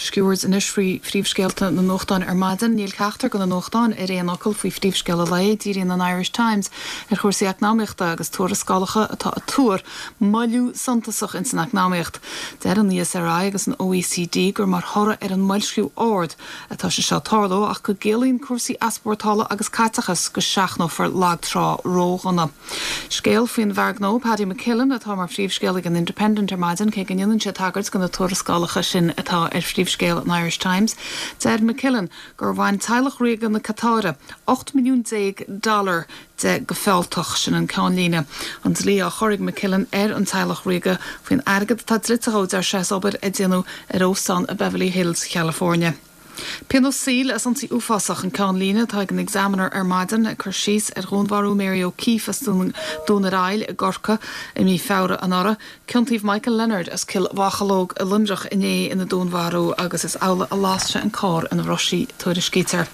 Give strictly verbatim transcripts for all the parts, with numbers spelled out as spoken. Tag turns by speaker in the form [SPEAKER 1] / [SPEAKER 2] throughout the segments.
[SPEAKER 1] sciúrs in is frí fríomhscéalta na nóchtán ar maidin, níl ceachtar go na nóchtán ar réon ocail faoi fríomhscéal a leid, díríon an Irish Times ar chuirsaí eacnámaíochta agus tuarascálacha atá a túr mailú santasach in san eacnámaíocht. Deir an níos ar agus an O E C D gur mar thora ar an mailscriú ord atá se seo tarló ach go gélíonn cuasaí easpórtála agus caitachas go seaachnó for lágtrá róganna. Scéal faoin bheargnó Paddy McKillen atá mar fríomhscéalaigh an Independent ar maidin cé go nionann sé tagart go na tuarascálacha sin atá ar fríomhscéal an Irish Times. Deir McKillen gur bhain teilech riaga na Qatára ácht milliún dollar de go fealtach sin an cáinlíne. An lí a choirg McKillen ar an teilech riaga faoin airgad tá dritteóid ar seas obair a déanú ar óstán a Beverly Hills, California. Piano síl as an tí úfásach an cáinlíne tá an examiner ar maidin a chur síos ar rónharú Mary O'Keefe as dúna ráil a gorcha i mí fára an ara. Cinntíomh Michael Leonard as cil bhachalóg a lundrach iné ina dúnharú agus is ála a láiste an cá in a Rosí tuairiscítear.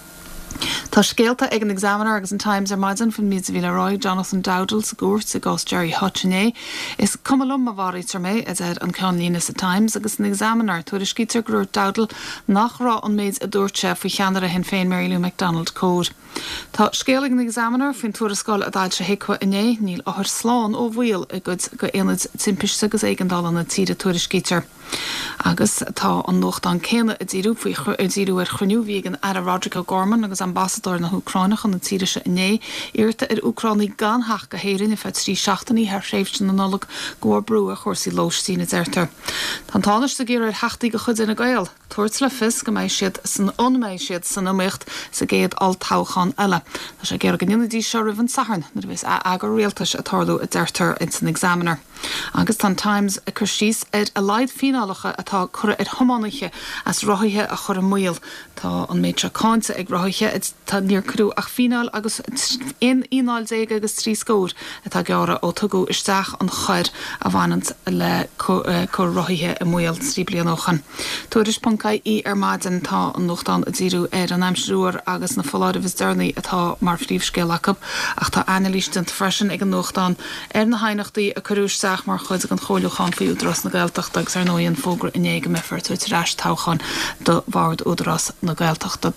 [SPEAKER 1] Tá scéalta ag an examiner agus an Times ar maidin fan míad bhíle roi Jonathan Dowdall sa gúirt sa gás Jerry Hutchiné. Is cumlum a bharítar mé as ar an cáinlíne sa Times agus an examiner tuairiscítear grúir Dowdall nach rá an méid a dúirte faoi cheanara hen féin Mary Lou McDonald cód. Tá scéal ag an examiner fin tuarascáil a dáil se héicwa iné níl áthar sláán ó bhfuil a go go éanad timpiste agus éigandal an na tíre tuairiscítear. Agus tá an nóchtán céine a ddíú faoi a ddíú ar chruinniú vígan ar a Roderick O'Gorman agus ambassador na Ucránach an na tíre se iné irta ar Ucránaí ganthach go héirinn i fed trí seachtaí ar shréifte na nolog goar brú a chósaí lóistíí na deirtar. Tá tánas a géir ar heachtaí go chud ina gail. Tuairt le fis go méid siad san onméid siad san nóíocht sa géad all táchan eile. Tá sé géir gannadí seo rihann saharn na bhís agur réaltas a tarlú a deirtar in san examiner. Agus tá Times a chur síos ar a leid finálacha atá chur ar thománaithe as rothaithe a chur muil. Tá an méid seáinte ag rothaithe tá níor cruú ach fináil agus in ináil déige agus trí scór atá geara ó tugu isteach an chuir a bhainant le chur rothaithe a muil trí blianóchan. Tuairis Puncaí í ar maidin tá an nóchtán a ddíú ar an aimsrúar agus na foláidir vis dearnaí atá mar fríomhscéal acu ach tá analístin freisin ag an nóchtán ar na hainachtaí a chuúisteach mar chuid an choilúchan fiú dros na gailteach agus ar nóíon fógra inéige mefir tuit reis táchan do bhard údras na gailteachta